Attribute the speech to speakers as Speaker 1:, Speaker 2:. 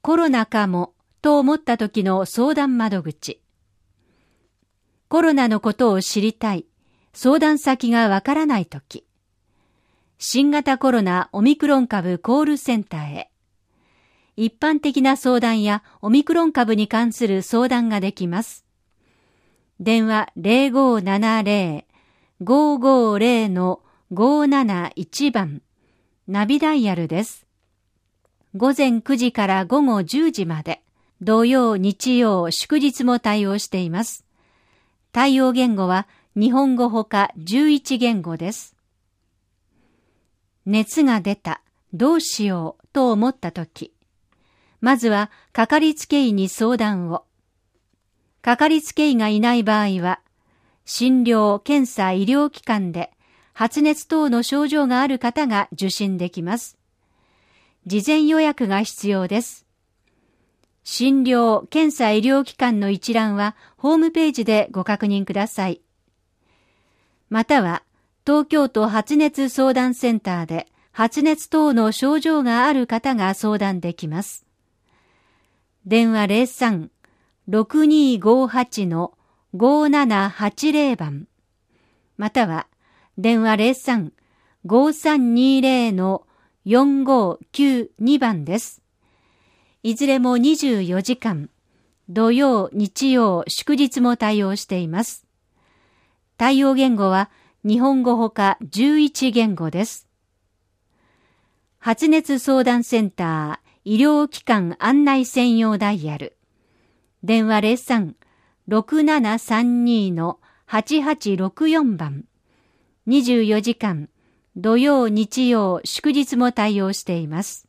Speaker 1: コロナかもと思った時の相談窓口。コロナのことを知りたい、相談先がわからない時。新型コロナオミクロン株コールセンターへ。一般的な相談やオミクロン株に関する相談ができます。電話 0570-550-571 番、ナビダイヤルです。午前9時から午後10時まで、土曜、日曜、祝日も対応しています。対応言語は日本語ほか11言語です。熱が出た、どうしようと思ったとき、まずはかかりつけ医に相談を。かかりつけ医がいない場合は、診療・検査・医療機関で発熱等の症状がある方が受診できます。事前予約が必要です。診療・検査・医療機関の一覧はホームページでご確認ください。または、東京都発熱相談センターで発熱等の症状がある方が相談できます。電話 03-6258-5780 番、または電話 03-5320-4592 番です。いずれも24時間、土曜、日曜、祝日も対応しています。対応言語は日本語ほか11言語です。発熱相談センター医療機関案内専用ダイヤル。電話 03-6732-8864 番。24時間、土曜、日曜、祝日も対応しています。